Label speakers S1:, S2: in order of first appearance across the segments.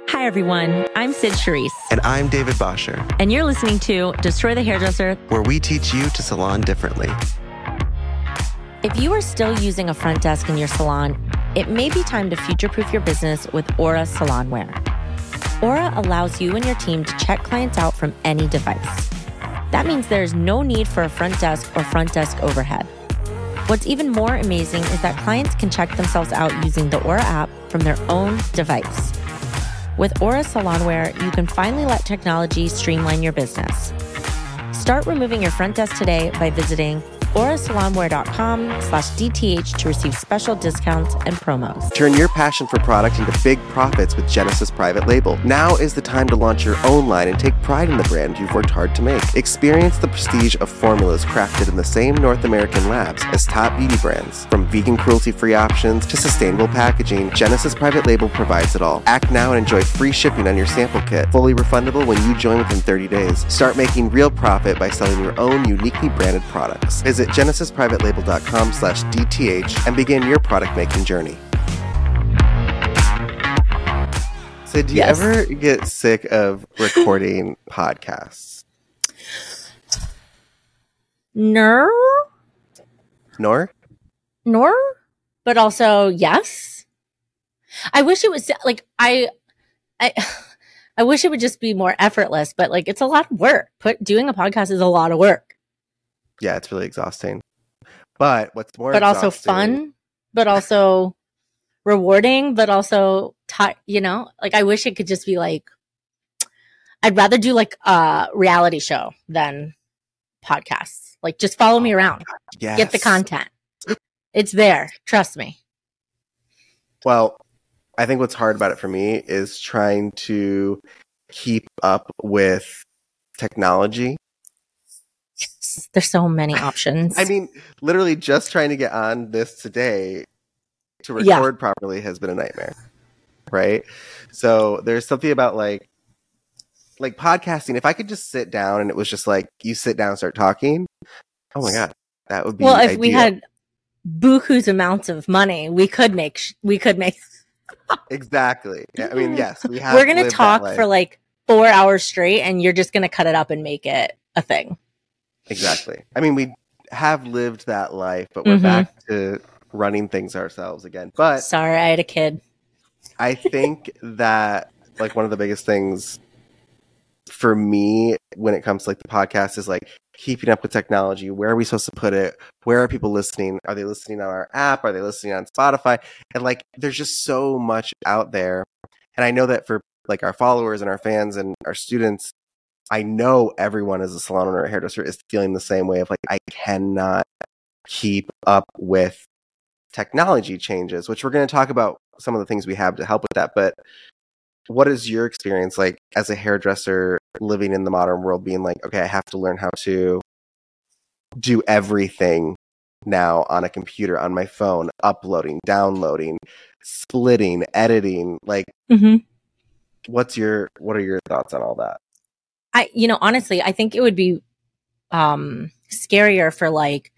S1: Hi, everyone. I'm Sid Charisse.
S2: And I'm David Bosher.
S1: And you're listening to Destroy the Hairdresser,
S2: where we teach you to salon differently.
S1: If you are still using a front desk in your salon, it may be time to future-proof your business with Aura Salonware. Aura allows you and your team to check clients out from any device. That means there's no need for a front desk or front desk overhead. What's even more amazing is that clients can check themselves out using the Aura app from their own device. With Aura Salonware, you can finally let technology streamline your business. Start removing your front desk today by visiting aurasalonware.com/DTH to receive special discounts and promos.
S2: Turn your passion for product into big profits with Genesis Private Label. Now is the time to launch your own line and take pride in the brand you've worked hard to make. Experience the prestige of formulas crafted in the same North American labs as top beauty brands. From vegan cruelty-free options to sustainable packaging, Genesis Private Label provides it all. Act now and enjoy free shipping on your sample kit. Fully refundable when you join within 30 days. Start making real profit by selling your own uniquely branded products. Visit genesisprivatelabel.com/DTH and begin your product making journey. So do you ever get sick of recording podcasts?
S1: Nor, but also yes. I wish it was like I wish it would just be more effortless, but like it's a lot of work. Doing a podcast is a lot of work.
S2: Yeah, it's really exhausting. But what's more
S1: but also fun, but also rewarding, but also like I wish it could just be like I'd rather do like a reality show than podcasts. Like just follow me around.
S2: Yes.
S1: Get the content. It's there. Trust me.
S2: Well, I think what's hard about it for me is trying to keep up with technology.
S1: There's so many options.
S2: I mean, literally just trying to get on this today to record properly has been a nightmare, right? So there's something about like podcasting. If I could just sit down and it was just like you sit down and start talking, oh my God, that would be
S1: if
S2: ideal.
S1: we had buku's amounts of money, we could make
S2: Exactly. I mean, yes, we have.
S1: We're gonna talk for like 4 hours straight, and you're just gonna cut it up and make it a thing.
S2: Exactly. I mean, we have lived that life, but we're back to running things ourselves again. But
S1: sorry, I had a kid.
S2: I think that like one of the biggest things for me when it comes to like the podcast is like keeping up with technology. Where are we supposed to put it? Where are people listening? Are they listening on our app? Are they listening on Spotify? And like, there's just so much out there. And I know that for like our followers and our fans and our students, I know everyone as a salon owner or hairdresser is feeling the same way of like, I cannot keep up with technology changes, which we're going to talk about some of the things we have to help with that. But what is your experience like as a hairdresser living in the modern world, being like, okay, I have to learn how to do everything now on a computer, on my phone, uploading, downloading, splitting, editing, like, what are your thoughts on all that?
S1: Honestly, I think it would be scarier for like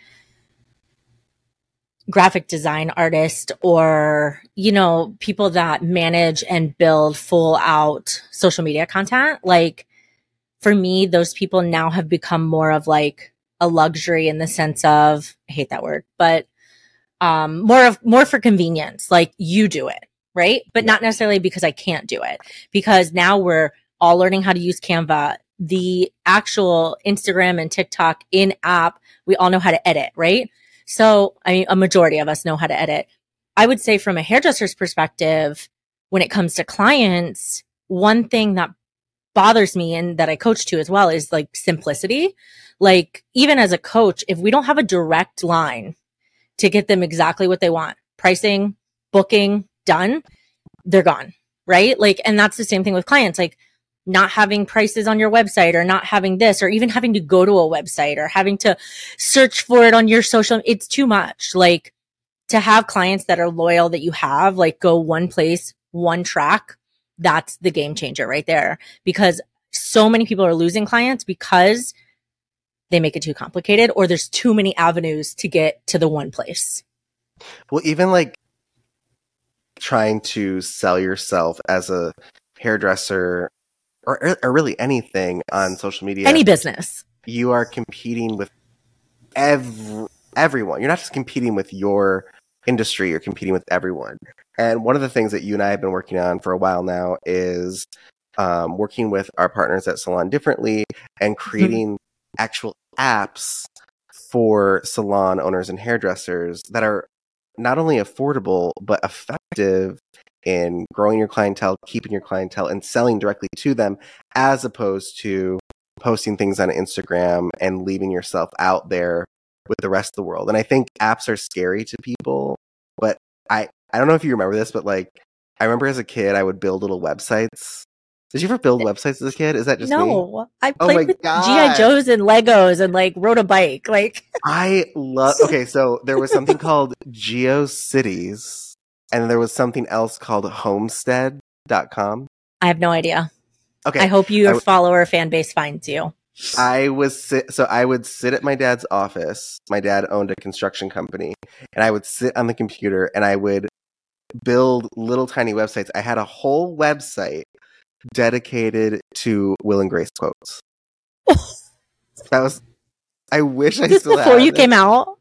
S1: graphic design artists or, people that manage and build full out social media content. Like for me, those people now have become more of like a luxury in the sense of, I hate that word, but more for convenience. Like you do it, right? But not necessarily because I can't do it, because now we're all learning how to use Canva, the actual Instagram and TikTok in app. We all know how to edit, right? So, I mean, a majority of us know how to edit. I would say from a hairdresser's perspective, when it comes to clients, one thing that bothers me and that I coach to as well is like simplicity. Like even as a coach, if we don't have a direct line to get them exactly what they want, pricing, booking, done, they're gone, right? Like, and that's the same thing with clients, like not having prices on your website or not having this, or even having to go to a website or having to search for it on your social. It's too much. Like to have clients that are loyal, that you have, like go one place, one track. That's the game changer right there, because so many people are losing clients because they make it too complicated or there's too many avenues to get to the one place.
S2: Well, even like trying to sell yourself as a hairdresser, or really anything on social media,
S1: any business,
S2: you are competing with everyone. You're not just competing with your industry, you're competing with everyone. And one of the things that you and I have been working on for a while now is working with our partners at Salon Differently and creating actual apps for salon owners and hairdressers that are not only affordable, but effective in growing your clientele, keeping your clientele, and selling directly to them, as opposed to posting things on Instagram and leaving yourself out there with the rest of the world. And I think apps are scary to people, but I don't know if you remember this, but like, I remember as a kid, I would build little websites. Did you ever build websites as a kid? Is that just me?
S1: No, I played with G.I. Joes and Legos and like rode a bike. Like
S2: I love. Okay, so there was something called GeoCities, and there was something else called Homestead.com.
S1: I have no idea.
S2: Okay,
S1: I hope your follower fan base finds you.
S2: I would sit at my dad's office. My dad owned a construction company, and I would sit on the computer and I would build little tiny websites. I had a whole website dedicated to Will and Grace quotes. That was. I wish I still had.
S1: Before you came out.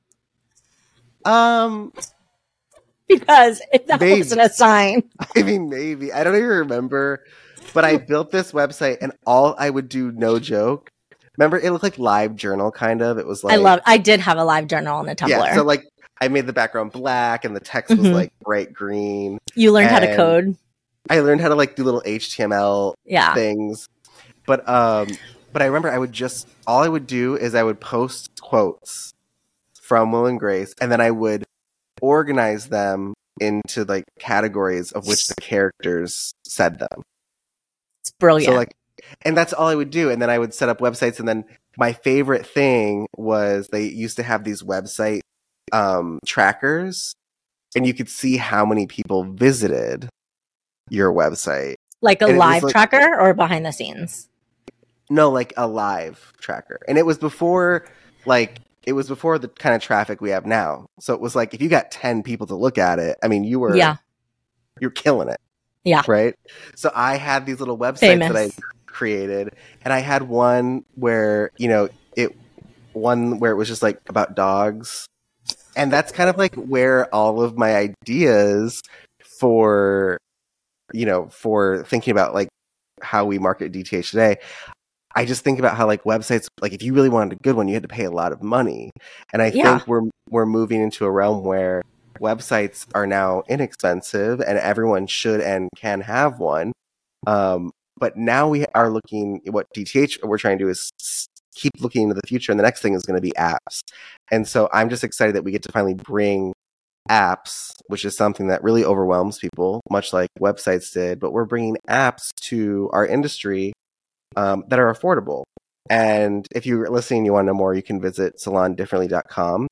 S1: Because if that wasn't a sign.
S2: I mean, maybe. I don't even remember. But I built this website, and all I would do, no joke. Remember, it looked like LiveJournal, kind of. It was like
S1: I did have a LiveJournal on the Tumblr.
S2: Yeah, so like I made the background black, and the text was like bright green.
S1: You learned how to code.
S2: I learned how to like do little HTML things. But I remember all I would do is I would post quotes from Will and Grace, and then I would organize them into like categories of which the characters said them.
S1: It's brilliant.
S2: So like, and that's all I would do. And then I would set up websites. And then my favorite thing was they used to have these website trackers, and you could see how many people visited your website.
S1: Like a live tracker or behind the scenes?
S2: No, like a live tracker. And it was before the kind of traffic we have now. So it was like, if you got 10 people to look at it, I mean, you're killing it.
S1: Yeah.
S2: Right. So I had these little websites that I created, and I had one where, it was just like about dogs. And that's kind of like where all of my ideas for thinking about like how we market DTH today. I just think about how like websites, like if you really wanted a good one, you had to pay a lot of money. And I think we're moving into a realm where websites are now inexpensive and everyone should and can have one. But now we are looking at what we're trying to do is keep looking into the future. And the next thing is going to be apps. And so I'm just excited that we get to finally bring apps, which is something that really overwhelms people, much like websites did. But we're bringing apps to our industry that are affordable. And if you're listening, you want to know more, you can visit salondifferently.com.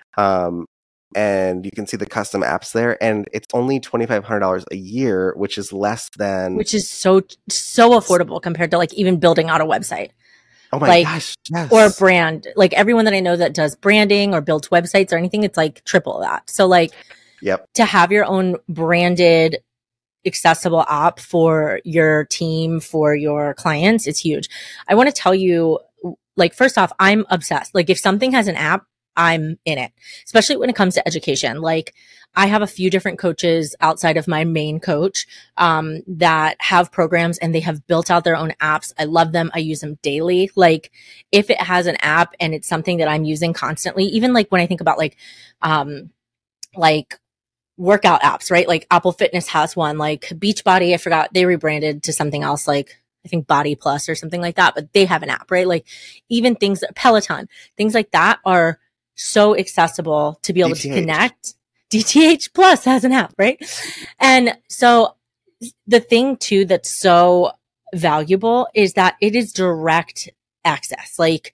S2: And you can see the custom apps there. And it's only $2,500 a year, which is less than...
S1: Which is so affordable compared to like even building out a website.
S2: Oh my gosh, yes.
S1: Or a brand. Like everyone that I know that does branding or builds websites or anything, it's like triple that. So like to have your own branded accessible app for your team, for your clients, it's huge. I want to tell you, like, first off, I'm obsessed. Like if something has an app, I'm in it, especially when it comes to education. Like I have a few different coaches outside of my main coach, that have programs and they have built out their own apps. I love them. I use them daily. Like if it has an app and it's something that I'm using constantly, even like when I think about like workout apps, right? Like Apple Fitness has one, like Beachbody. I forgot they rebranded to something else, like I think Body Plus or something like that, but they have an app, right? Like even things, Peloton, things like that are so accessible to be able to connect. DTH Plus has an app, right? And so the thing too that's so valuable is that it is direct access. Like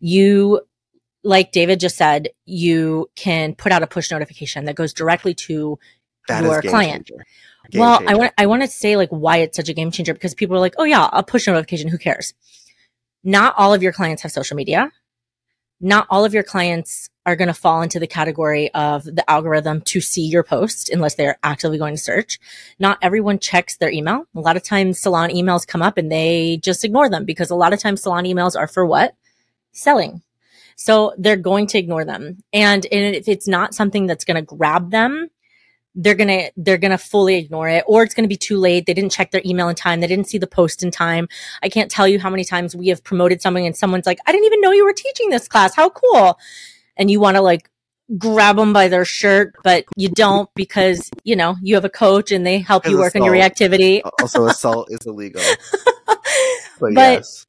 S1: David just said, you can put out a push notification that goes directly to your client. Well, I want to say like why it's such a game changer, because people are like, oh yeah, a push notification, who cares? Not all of your clients have social media. not all of your clients are going to fall into the category of the algorithm to see your post unless they're actively going to search. Not everyone checks their email. A lot of times salon emails come up and they just ignore them because a lot of times salon emails are for what? Selling. So they're going to ignore them. And if it's not something that's going to grab them, they're going to fully ignore it, or it's going to be too late. They didn't check their email in time. They didn't see the post in time. I can't tell you how many times we have promoted something and someone's like, I didn't even know you were teaching this class. How cool. And you want to like grab them by their shirt, but you don't because, you know, you have a coach and they help you work on your reactivity.
S2: Also, assault is illegal. But
S1: yes.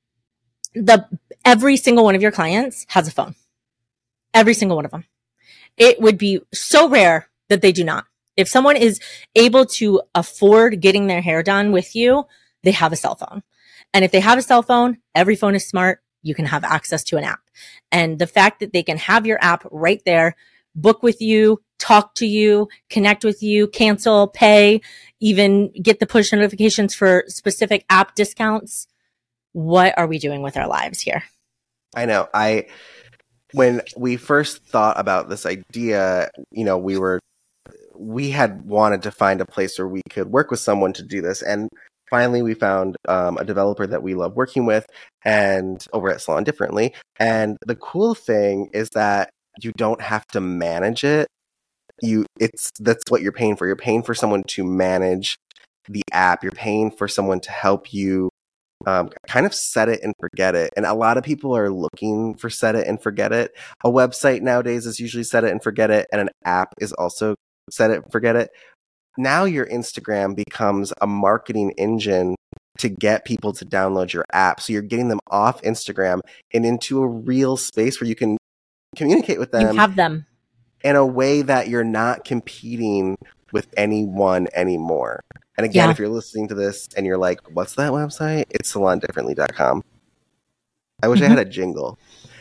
S1: Every single one of your clients has a phone. Every single one of them. It would be so rare that they do not. If someone is able to afford getting their hair done with you, they have a cell phone. And if they have a cell phone, every phone is smart. You can have access to an app. And the fact that they can have your app right there, book with you, talk to you, connect with you, cancel, pay, even get the push notifications for specific app discounts. What are we doing with our lives here?
S2: I know. When we first thought about this idea, you know, we had wanted to find a place where we could work with someone to do this. And finally, we found a developer that we love working with and over at Salon Differently. And the cool thing is that you don't have to manage it. That's what you're paying for. You're paying for someone to manage the app. You're paying for someone to help you kind of set it and forget it. And a lot of people are looking for set it and forget it. A website nowadays is usually set it and forget it. And an app is also set it and forget it. Now your Instagram becomes a marketing engine to get people to download your app. So you're getting them off Instagram and into a real space where you can communicate with them.
S1: You have them.
S2: In a way that you're not competing with anyone anymore. And again, if you're listening to this and you're like, what's that website? It's salondifferently.com. I wish I had a jingle.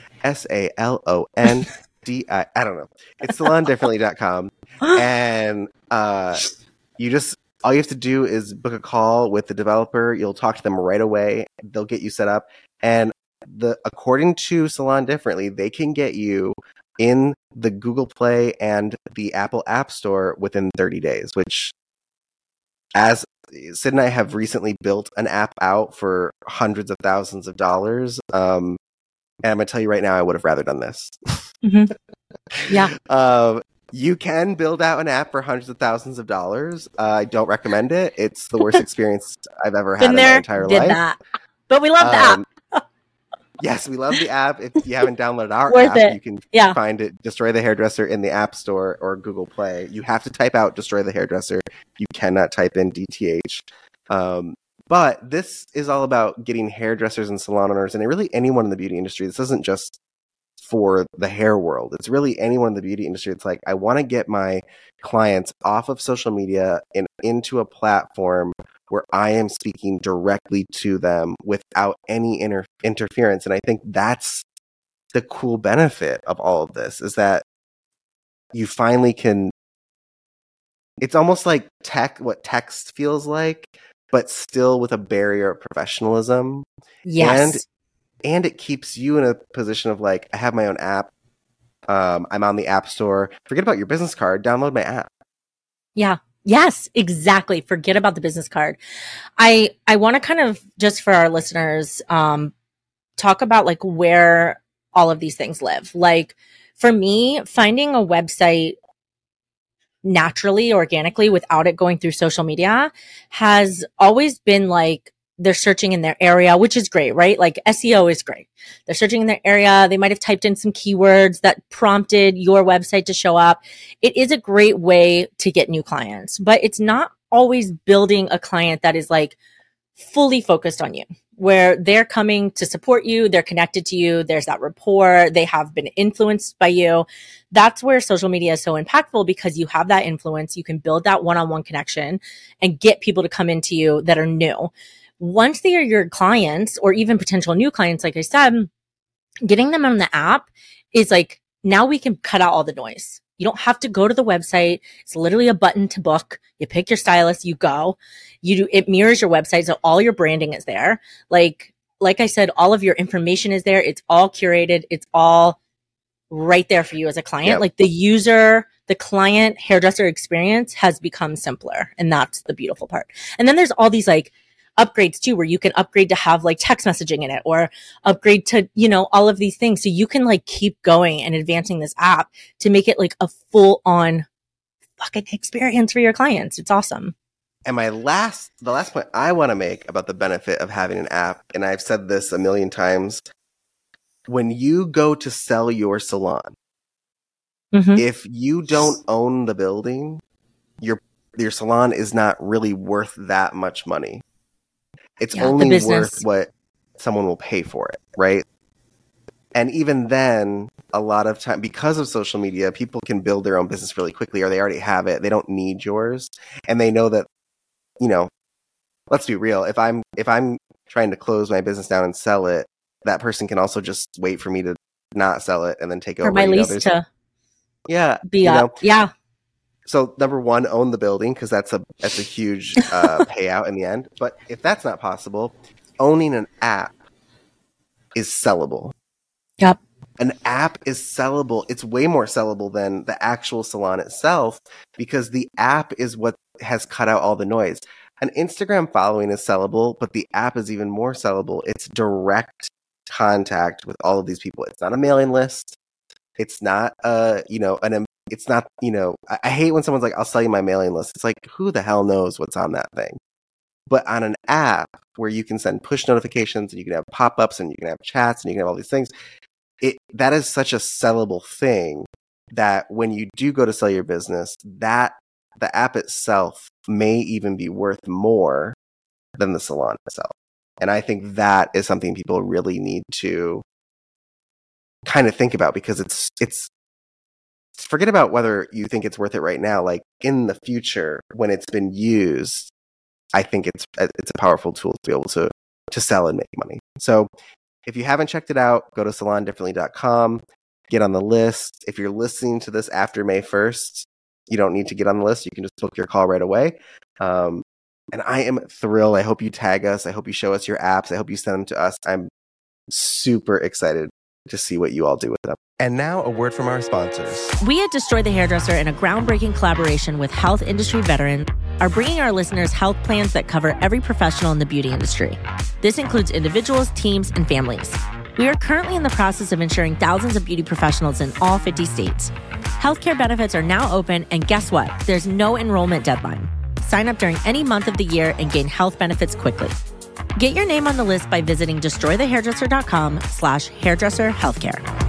S2: SALONDI. I don't know. It's salondifferently.com. And all you have to do is book a call with the developer. You'll talk to them right away. They'll get you set up. And according to Salon Differently, they can get you in the Google Play and the Apple App Store within 30 days, which, as Sid and I have recently built an app out for hundreds of thousands of dollars. And I'm going to tell you right now, I would have rather done this.
S1: Mm-hmm. Yeah.
S2: You can build out an app for hundreds of thousands of dollars. I don't recommend it. It's the worst experience I've ever had in my entire life.
S1: That. But we love the app.
S2: Yes, we love the app. If you haven't downloaded our
S1: Worth
S2: app,
S1: it.
S2: you can find it, Destroy the Hairdresser, in the App Store or Google Play. You have to type out Destroy the Hairdresser. You cannot type in DTH. But this is all about getting hairdressers and salon owners, and really anyone in the beauty industry. This isn't just for the hair world. It's really anyone in the beauty industry. It's like, I want to get my clients off of social media and into a platform where I am speaking directly to them without any interference. And I think that's the cool benefit of all of this, is that you finally can, it's almost like what text feels like, but still with a barrier of professionalism.
S1: Yes.
S2: And it keeps you in a position of like, I have my own app. I'm on the App Store. Forget about your business card. Download my app.
S1: Yeah. Yes, exactly. Forget about the business card. I want to kind of, just for our listeners, talk about like where all of these things live. Like for me, finding a website naturally, organically, without it going through social media has always been like, they're searching in their area, which is great, right? Like SEO is great. They're searching in their area. They might have typed in some keywords that prompted your website to show up. It is a great way to get new clients, but it's not always building a client that is like fully focused on you, where they're coming to support you. They're connected to you. There's that rapport. They have been influenced by you. That's where social media is so impactful, because you have that influence. You can build that one-on-one connection and get people to come into you that are new. Once they are your clients, or even potential new clients, like I said, getting them on the app is like, now we can cut out all the noise. You don't have to go to the website. It's literally a button to book. You pick your stylist, you go. It mirrors your website, so all your branding is there. Like I said, all of your information is there. It's all curated. It's all right there for you as a client.
S2: Yep.
S1: Like the client hairdresser experience has become simpler. And that's the beautiful part. And then there's all these like upgrades too, where you can upgrade to have like text messaging in it, or upgrade to, all of these things. So you can like keep going and advancing this app to make it like a full on fucking experience for your clients. It's awesome.
S2: And the last point I want to make about the benefit of having an app, and I've said this a million times, when you go to sell your salon, if you don't own the building, your salon is not really worth that much money. It's only worth what someone will pay for it, right? And even then, a lot of time, because of social media, people can build their own business really quickly, or they already have it. They don't need yours. And they know that, let's be real. If I'm trying to close my business down and sell it, that person can also just wait for me to not sell it and then take over.
S1: For my lease to be up. Yeah.
S2: So number one, own the building, because that's a huge payout in the end. But if that's not possible, owning an app is sellable.
S1: Yep.
S2: An app is sellable. It's way more sellable than the actual salon itself, because the app is what has cut out all the noise. An Instagram following is sellable, but the app is even more sellable. It's direct contact with all of these people. It's not a mailing list. It's not it's not, I hate when someone's like, I'll sell you my mailing list. It's like, who the hell knows what's on that thing? But on an app where you can send push notifications and you can have pop-ups and you can have chats and you can have all these things, that is such a sellable thing that when you do go to sell your business, that the app itself may even be worth more than the salon itself. And I think that is something people really need to kind of think about, because it's forget about whether you think it's worth it right now. Like in the future, when it's been used, I think it's a powerful tool to be able to sell and make money. So if you haven't checked it out, go to salondifferently.com, get on the list. If you're listening to this after May 1st, you don't need to get on the list. You can just book your call right away. And I am thrilled. I hope you tag us. I hope you show us your apps. I hope you send them to us. I'm super excited to see what you all do with them. And now a word from our sponsors.
S1: We at Destroy the Hairdresser, in a groundbreaking collaboration with health industry veterans, are bringing our listeners health plans that cover every professional in the beauty industry. This includes individuals, teams, and families. We are currently in the process of insuring thousands of beauty professionals in all 50 states. Healthcare benefits are now open, and guess what? There's no enrollment deadline. Sign up during any month of the year and gain health benefits quickly. Get your name on the list by visiting destroythehairdresser.com/hairdresser healthcare.